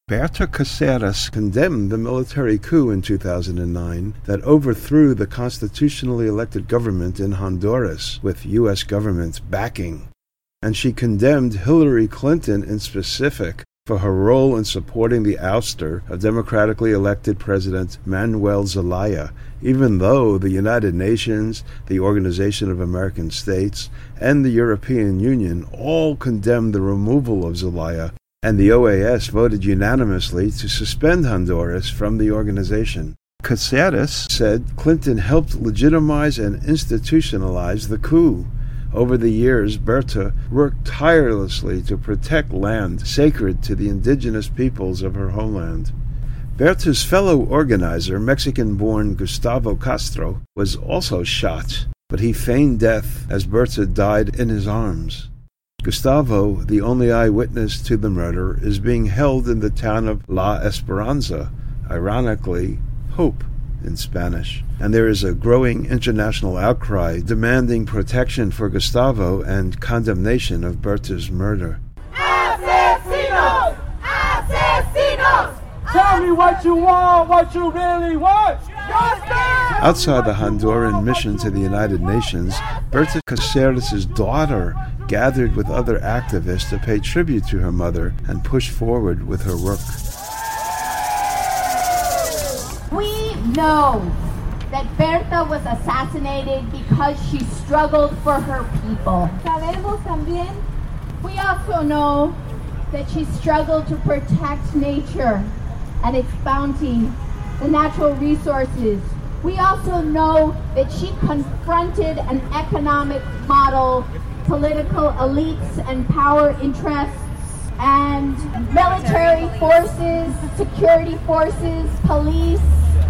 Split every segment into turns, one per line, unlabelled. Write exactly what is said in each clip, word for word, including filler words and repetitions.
Berta Cáceres condemned the military coup in two thousand nine that overthrew the constitutionally elected government in Honduras with U S government backing. And she condemned Hillary Clinton in specific for her role in supporting the ouster of democratically elected President Manuel Zelaya, even though the United Nations, the Organization of American States, and the European Union all condemned the removal of Zelaya, and the O A S voted unanimously to suspend Honduras from the organization. Cáceres said Clinton helped legitimize and institutionalize the coup. Over the years, Berta worked tirelessly to protect land sacred to the indigenous peoples of her homeland. Berta's fellow organizer, Mexican-born Gustavo Castro, was also shot, but he feigned death as Berta died in his arms. Gustavo, the only eyewitness to the murder, is being held in the town of La Esperanza, ironically, Hope in Spanish. And there is a growing international outcry demanding protection for Gustavo and condemnation of Berta's murder.
Asesinos! Asesinos!
Tell me what you want, what you really want!
Outside the Honduran mission to the United Nations, Berta Cáceres' daughter gathered with other activists to pay tribute to her mother and push forward with her work.
We know that Berta was assassinated because she struggled for her people.
Sabemos también.
We also know that she struggled to protect nature and its bounty, the natural resources. We also know that she confronted an economic model, political elites and power interests, and military forces, security forces, police.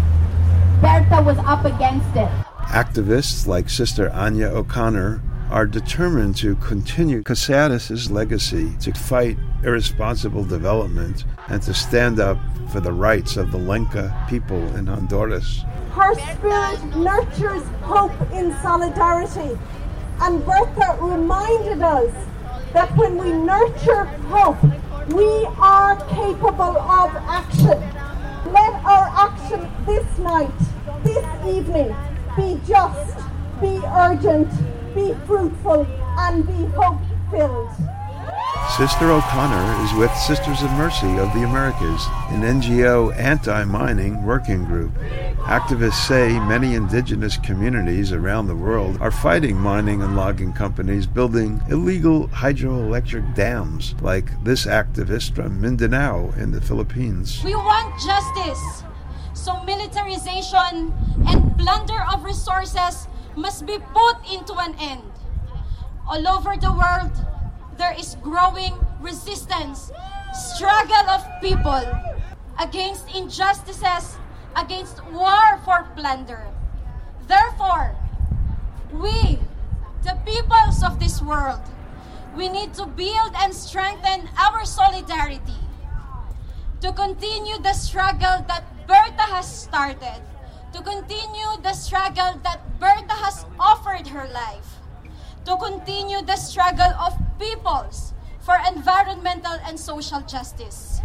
Berta was up against it.
Activists like Sister Anya O'Connor are determined to continue Cáceres' legacy, to fight irresponsible development, and to stand up for the rights of the Lenca people in Honduras.
Her spirit nurtures hope in solidarity. And Berta reminded us that when we nurture hope, we are capable of action. Let our action this night, this evening, be just, be urgent, be fruitful, and be hope-filled.
Sister O'Connor is with Sisters of Mercy of the Americas, an N G O anti-mining working group. Activists say many indigenous communities around the world are fighting mining and logging companies building illegal hydroelectric dams, like this activist from Mindanao in the Philippines.
We want justice, so militarization and plunder of resources must be put into an end. All over the world, there is growing resistance, struggle of people against injustices, against war for plunder. Therefore, we, the peoples of this world, we need to build and strengthen our solidarity to continue the struggle that Berta has started, to continue the struggle that Berta has offered her life, to continue the struggle of peoples for environmental and social justice.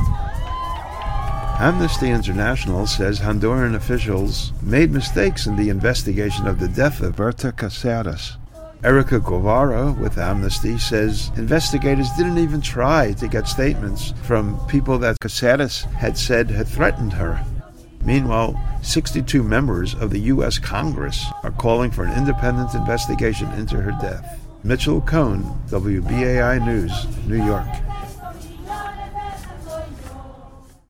Amnesty International says Honduran officials made mistakes in the investigation of the death of Berta Cáceres. Erica Guevara with Amnesty says investigators didn't even try to get statements from people that Cáceres had said had threatened her. Meanwhile, sixty-two members of the U S Congress are calling for an independent investigation into her death. Mitchell Cohn, W B A I News, New York.